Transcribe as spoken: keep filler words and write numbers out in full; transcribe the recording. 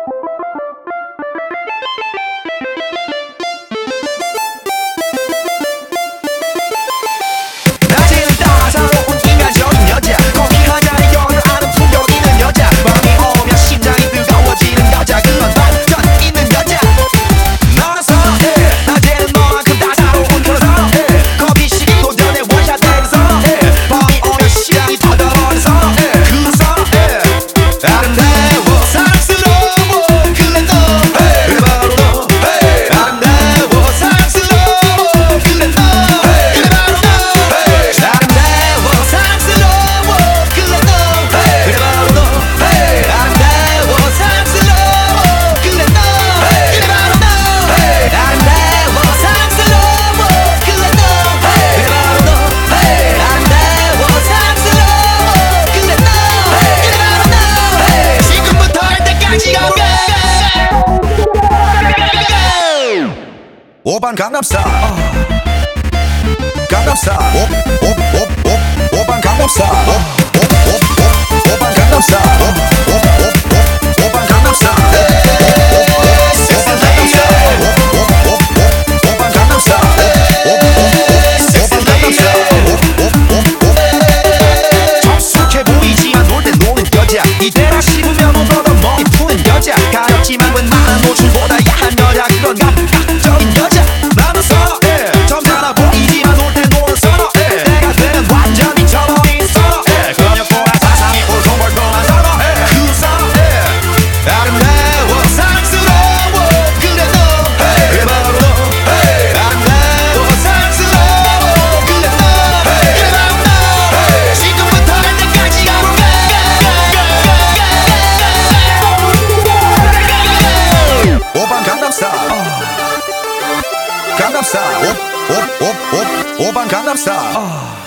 낮에는 따사로운 인간적인 여자, 커피 한 잔에 열을 아는 품격 있는 여자, 밤이 오면 심장이 뜨거워지는 여자, 그런 반전 있는 여자 너는 선호해. 낮에는 너만큼 따사로운 그런 선호해. 커피 시키고 전에 원샷 때는 선호해. 밤이 오면 심장이 터져버리는 선호해. 그 선호해. 아름다워 사랑스러워 그래 너 그래 바로 너 아름다워 사랑스러워 그래 너 그래 바로 너 아름다워 사랑스러워 그래 너 그래 바로 너 아름다워 사랑스러워 그래 너 그래 바로 너 아름다워 사랑스러워 그래 너 그래 바로 너 아름다워 사랑스러워 그래 너 그래 바로 너 지금부터 할 때까지 가 오반 강남스타일 강남스타일 오 오반 강남스타일 오반 강남스타일 오반 강남스타일 섹시한 강남스타일 오반 강남스타일 섹시한 강남스타일 정숙해 보이지만 놀 때 노는 여자, 이때라 싶으면 오더더 머리 푸는 여자, 가렵지만 웬만한 노출보다 야한 여자, 그런 감각적인 여자 나는 선호해. 점잖아 보이지만 놀 때 노는 선호해. 내가 되면 완전 미쳐버린 선호해. 근육보다 사상이 꼴통벌통한 선호해. 그 선호해. 아름다워 사랑스러워 그래 너 그래 바로 너 아름다워 사랑스러워 그래 너 그래 바로 너 지금부터 할 때까지 가볼까. 오반 강남스타일 강남스타일 오, 오, 오, 오, 오반 강남스타일